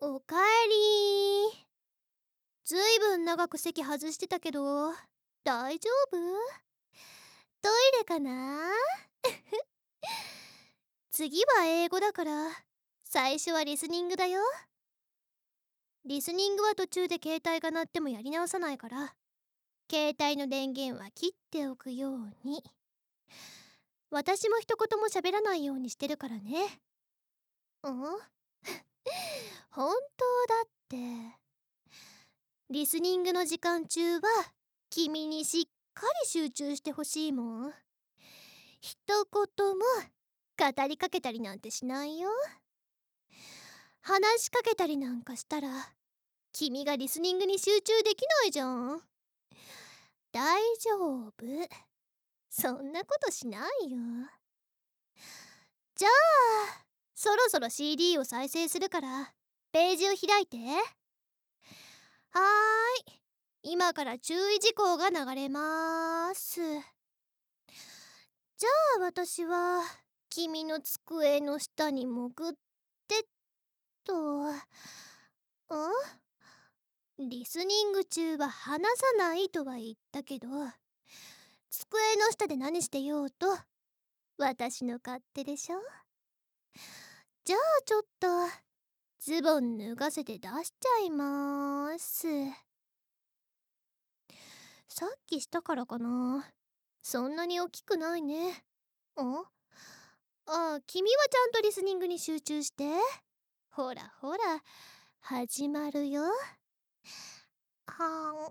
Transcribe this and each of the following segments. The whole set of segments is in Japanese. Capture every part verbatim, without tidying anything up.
おかえり。ずいぶん長く席外してたけど、大丈夫？トイレかな？次は英語だから、最初はリスニングだよ。リスニングは途中で携帯が鳴ってもやり直さないから、携帯の電源は切っておくように。私も一言も喋らないようにしてるからね。うん？本当だって。リスニングの時間中は君にしっかり集中してほしいもん。一言も語りかけたりなんてしないよ。話しかけたりなんかしたら君がリスニングに集中できないじゃん。大丈夫、そんなことしないよ。じゃあそろそろ シーディー を再生するからページを開いて。はーい、今から注意事項が流れまーす。じゃあ私は君の机の下に潜ってっと。ん？リスニング中は話さないとは言ったけど、机の下で何してようと私の勝手でしょ。じゃあちょっとズボン脱がせて出しちゃいまーす。さっきしたからかな。そんなに大きくないね。ん？ああ、君はちゃんとリスニングに集中して。ほらほら、始まるよ。は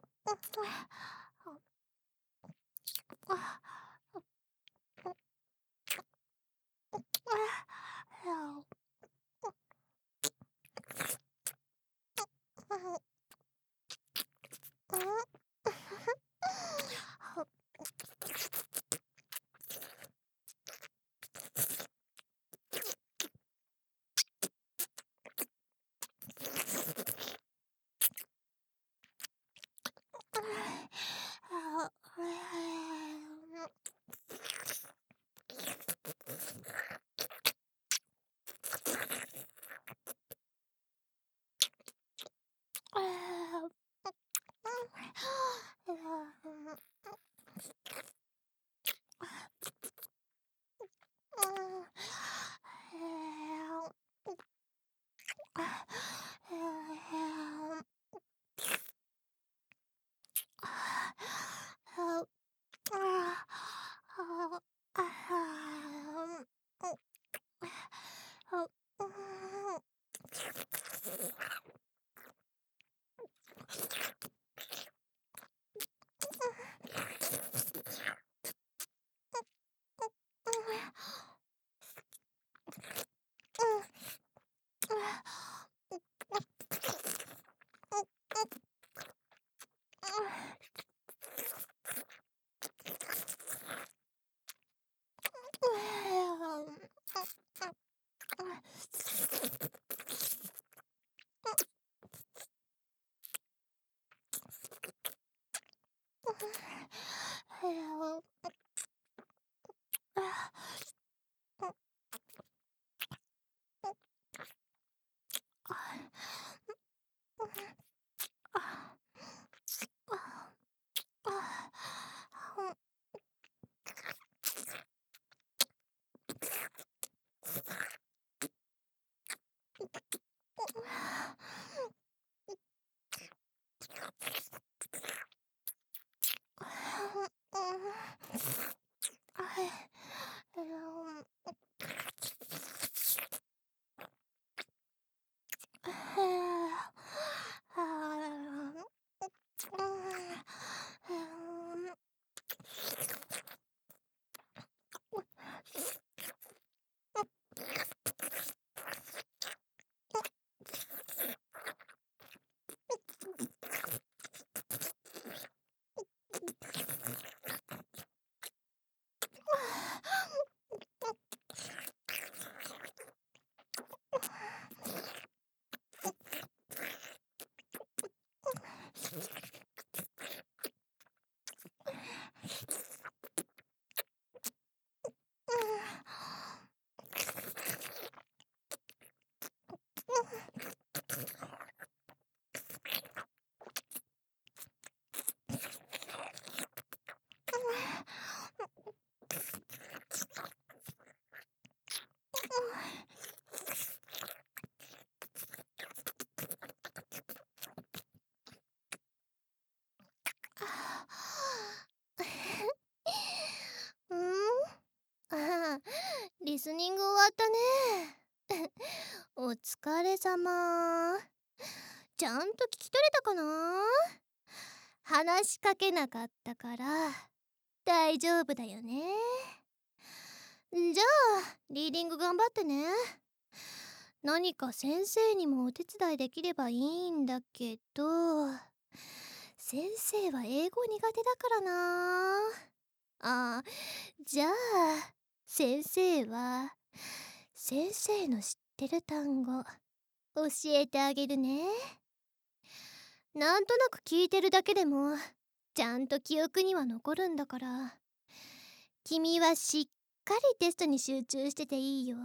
リスニング終わったね。お疲れ様。ちゃんと聞き取れたかな？話しかけなかったから大丈夫だよね。じゃあリーディング頑張ってね。何か先生にもお手伝いできればいいんだけど、先生は英語苦手だからな。あ、じゃあ先生は先生の知ってる単語教えてあげるね。なんとなく聞いてるだけでもちゃんと記憶には残るんだから、君はしっかりテストに集中してていいよ。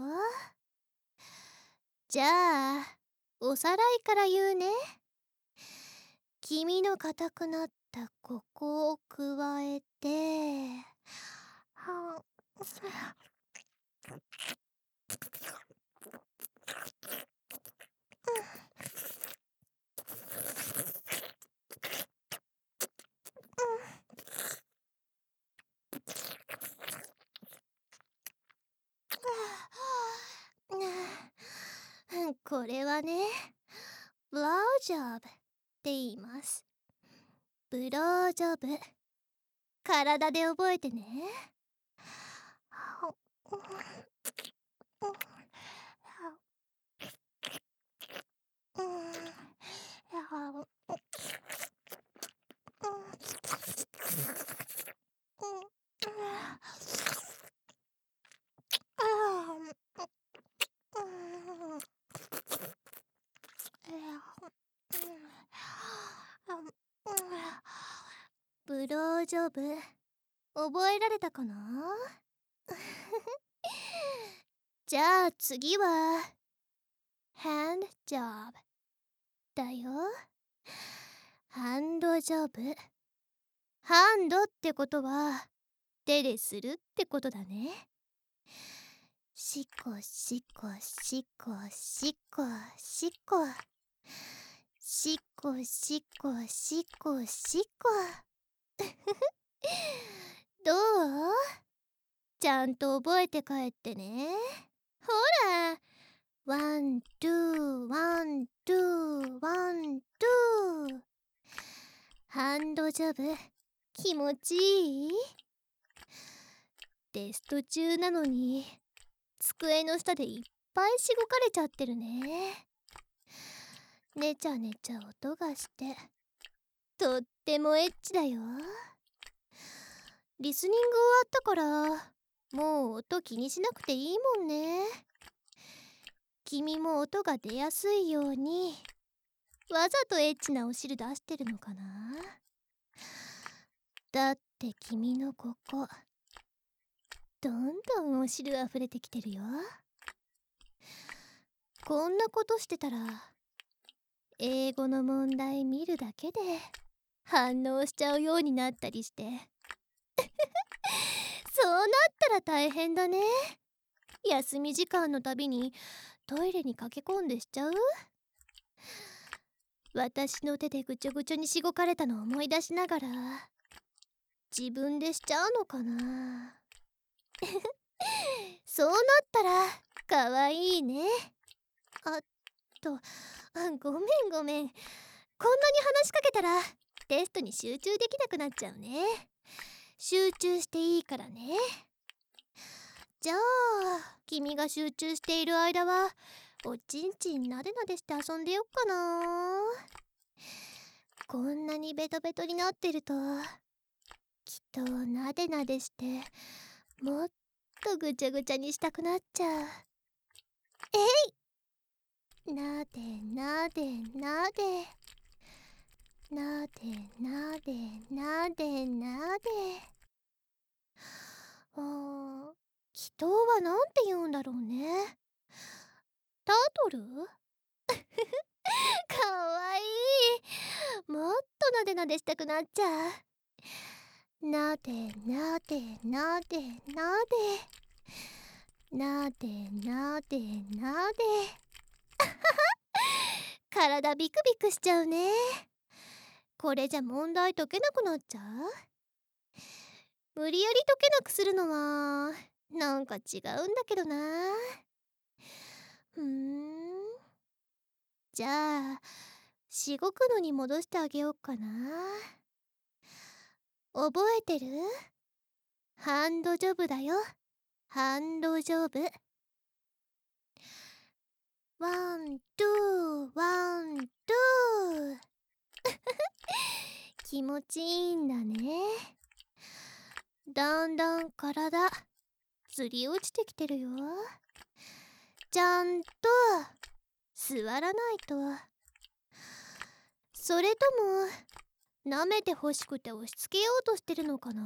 じゃあおさらいから言うね。君の硬くなったここを加えて、はこれはね、ブロージョブって言います。ブロージョブ。体で覚えてね。ブロージョブ覚えられたかな？じゃあ次はハンドジョブだよ。ハンドジョブ。ハンドってことは手でするってことだね。しこしこしこしこしこしこしこしこしこどう？ちゃんと覚えて帰ってね。ほら、ワン、ツー、ワン、ツー、ワン、ツー。ハンドジョブ、気持ちいい？テスト中なのに、机の下でいっぱいしごかれちゃってるね。ねちゃねちゃ音がして、とってもエッチだよ。リスニング終わったから、もう音気にしなくていいもんね。君も音が出やすいようにわざとエッチなお汁出してるのかな？だって君のここどんどんお汁あふれてきてるよ。こんなことしてたら英語の問題見るだけで反応しちゃうようになったりしてそうなったら大変だね。休み時間のたびにトイレに駆け込んでしちゃう？私の手でぐちょぐちょにしごかれたのを思い出しながら自分でしちゃうのかな。そうなったらかわいいね。あっと、あ、ごめんごめん。こんなに話しかけたらテストに集中できなくなっちゃうね。集中していいからね。じゃあ君が集中している間はおちんちんなでなでして遊んでよっかな。こんなにベトベトになってるときっとなでなでしてもっとぐちゃぐちゃにしたくなっちゃう。えい！なでなでなでなでなでなでなで。あー、祈祷はなんて言うんだろうね。タートル？かわいい。もっとなでなでしたくなっちゃう。なでなでなでなでなでなでなで体ビクビクしちゃうね。これじゃ問題解けなくなっちゃう。無理やり解けなくするのはなんか違うんだけどな。ふーん。じゃあしごくのに戻してあげようかな。覚えてる？ハンドジョブだよ。ハンドジョブ。ワン、ツー、ワン、ツー。気持ちいいんだね。だんだん体ずり落ちてきてるよ。ちゃんと座らないと。それとも舐めてほしくて押し付けようとしてるのかな。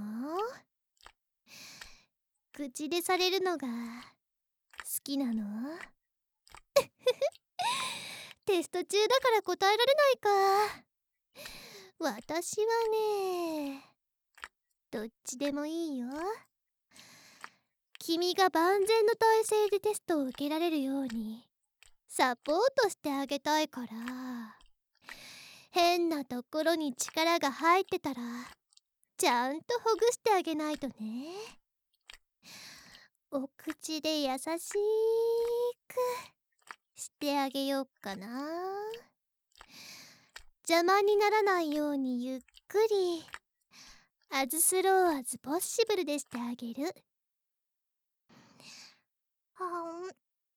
口でされるのが好きなの？テスト中だから答えられないか。私はね、どっちでもいいよ。君が万全の体制でテストを受けられるようにサポートしてあげたいから。変なところに力が入ってたらちゃんとほぐしてあげないとね。お口で優しくしてあげようかな。邪魔にならないようにゆっくりアズスローアズポッシブルでしてあげる。はん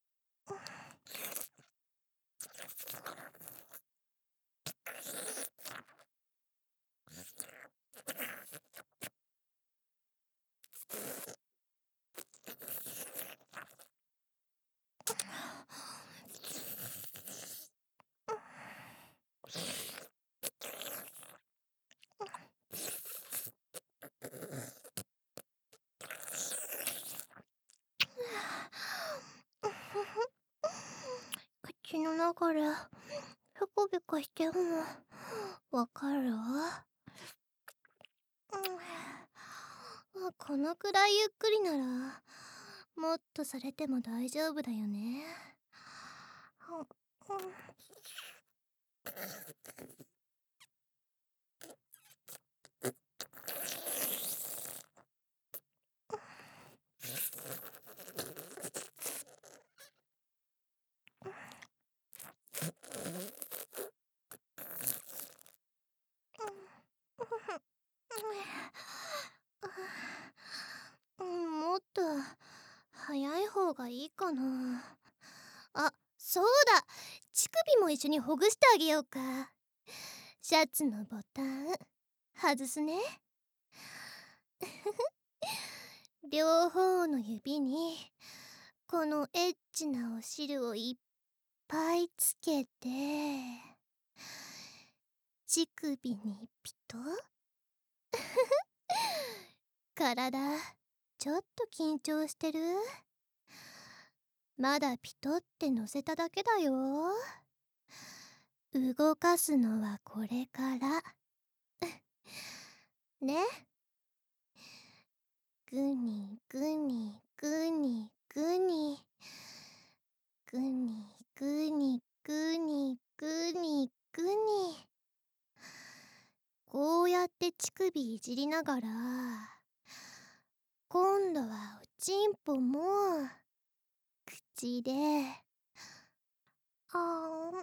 口の中でペコペコしてるのわかる？このくらいゆっくりならもっとされても大丈夫だよね。もっと早い方がいいかな。あ、そうだ、乳首も一緒にほぐしてあげようか。シャツのボタン外すね。両方の指にこのエッチなお汁をいっぱいつけて乳首にピトッ。体ちょっと緊張してる？まだピトって乗せただけだよ。動かすのはこれからね。グニグニグニグニグニグニグニグニグニ。こうやって乳首いじりながら今度はおちんぽも口であーん、うん、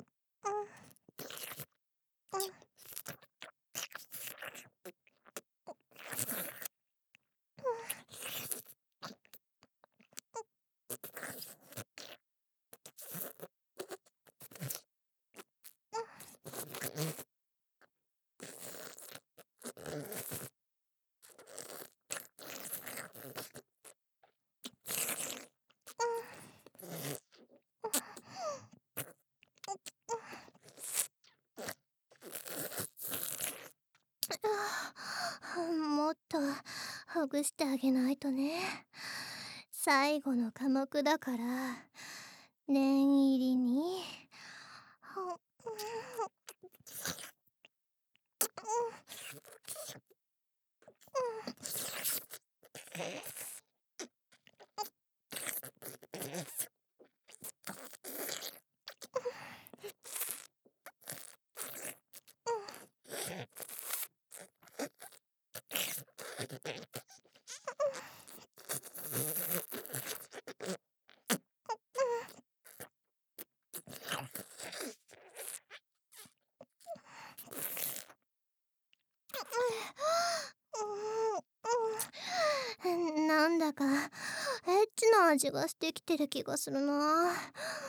もっとほぐしてあげないとね。最後の科目だから念入りに。 エッチな味がしてきてる気がするな。うん、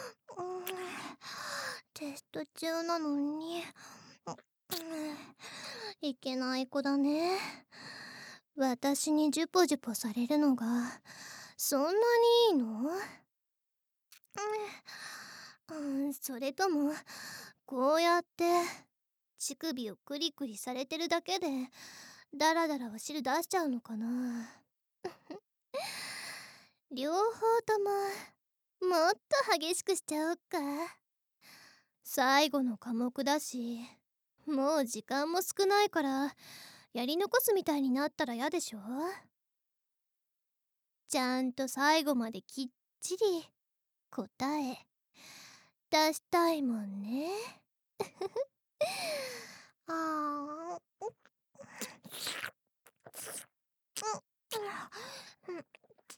テスト中なのに、うん、いけない子だね。私にジュポジュポされるのがそんなにいいの？うん、うん、それともこうやって乳首をクリクリされてるだけでダラダラお汁出しちゃうのかな。両方とももっと激しくしちゃおっか。最後の科目だし、もう時間も少ないからやり残すみたいになったら嫌でしょ。ちゃんと最後まできっちり答え出したいもんね。あー、うん、うん、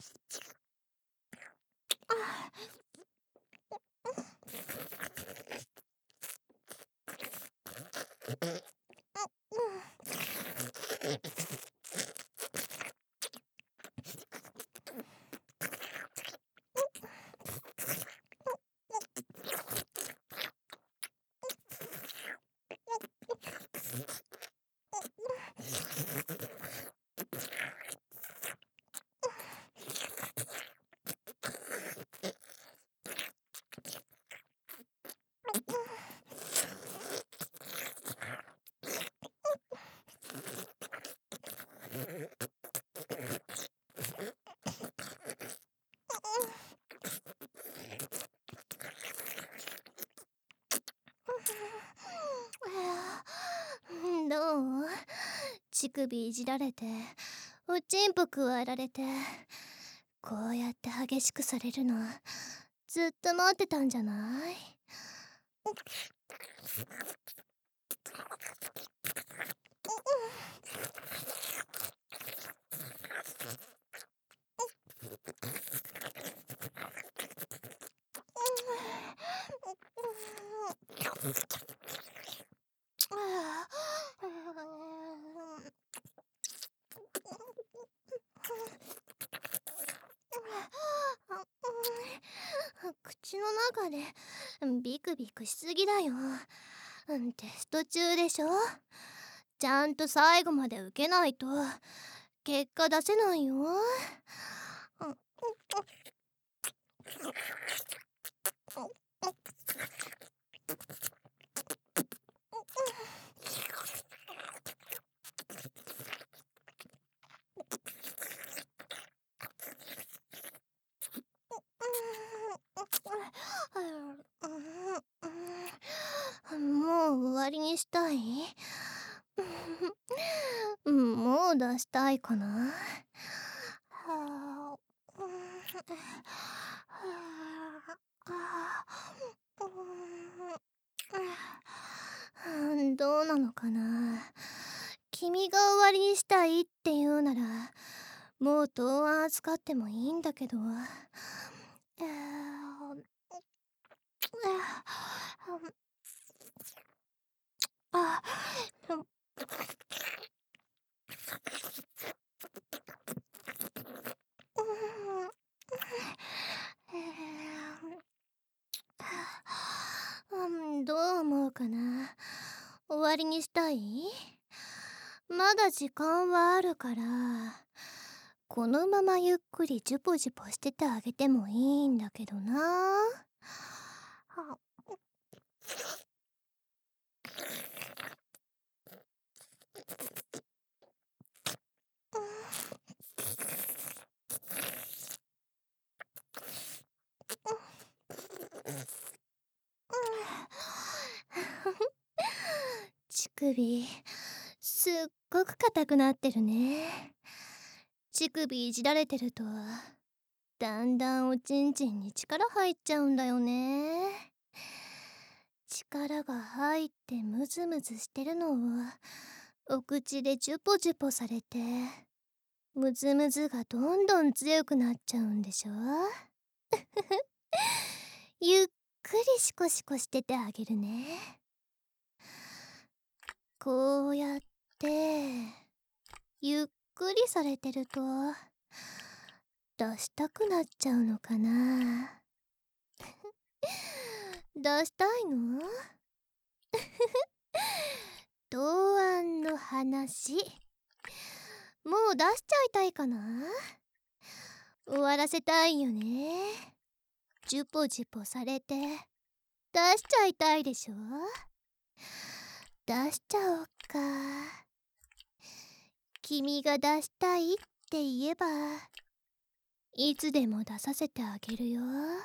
どう？乳首いじられておちんぽくわえられて、こうやって激しくされるのずっと待ってたんじゃない？口の中でビクビクしすぎだよ。テスト中でしょ。ちゃんと最後まで受けないと結果出せないよ。もう終わりにしたい？もう出したいかな。どうなのかな。君が終わりにしたいって言うならもう答案預かってもいいんだけど。あ、うん、どう思うかな。終わりにしたい？まだ時間はあるから、このままゆっくりジュポジュポしててあげてもいいんだけどな。は乳首すっごく硬くなってるね。乳首いじられてるとだんだんおちんちんに力入っちゃうんだよね。力が入ってムズムズしてるのをお口でジュポジュポされて、ムズムズがどんどん強くなっちゃうんでしょ。ゆっくりシコシコしててあげるね。こうやってゆっくりされてると出したくなっちゃうのかな。出したいの？答案の話、もう出しちゃいたいかな。終わらせたいよね。ジュポジュポされて出しちゃいたいでしょ。出しちゃおっか。君が出したいって言えばいつでも出させてあげるよ。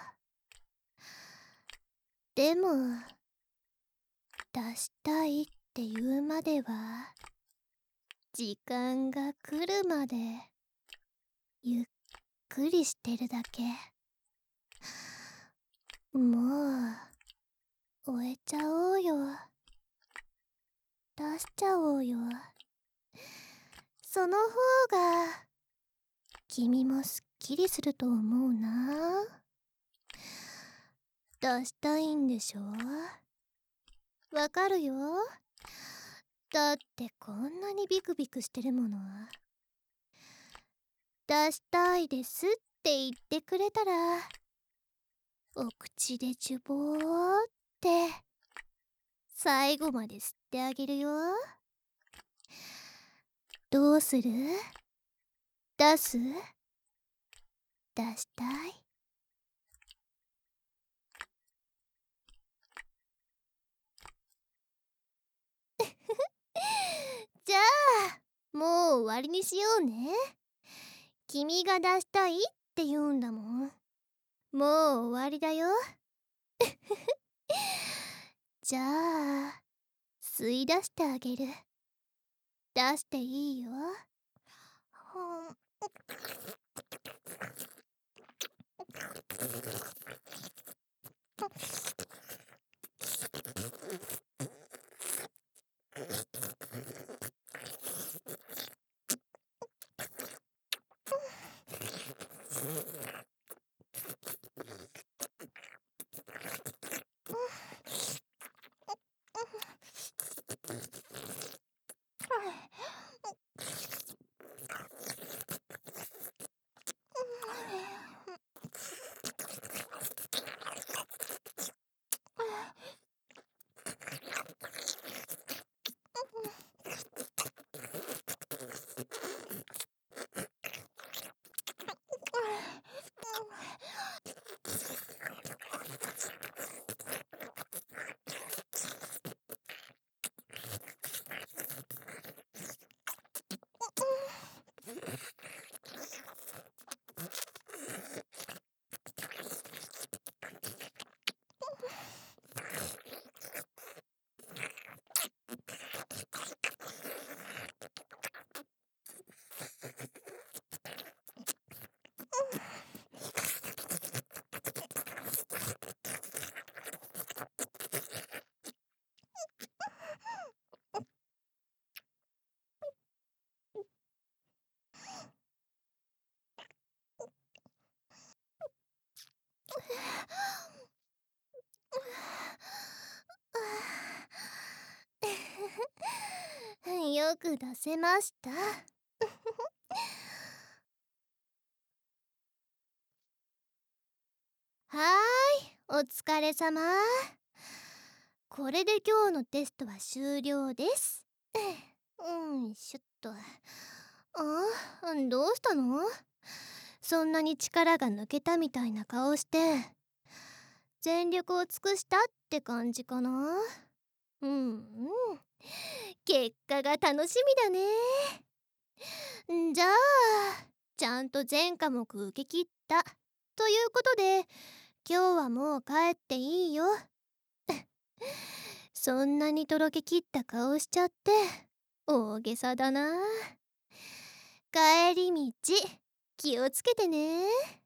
でも出したいって言うまでは時間が来るまでゆっくりしてるだけ。もう終えちゃおうよ。出しちゃおうよ。その方が君もすっきりすると思うな。出したいんでしょ。わかるよ。だってこんなにビクビクしてるもの。出したいですって言ってくれたらお口でジュボーって最後まで吸ってあげるよ。どうする？出す？出したい？じゃあもう終わりにしようね。君が出したいって言うんだもん。もう終わりだよ。じゃあ吸い出してあげる。出していいよ。ほんよく出せました。はーい、お疲れ様。これで今日のテストは終了です。うんしょっと。あ、どうしたの？そんなに力が抜けたみたいな顔して。全力を尽くしたって感じかな。うんうん、結果が楽しみだね。じゃあちゃんと全科目受け切ったということで今日はもう帰っていいよ。そんなにとろけきった顔しちゃって大げさだな。帰り道気をつけてね。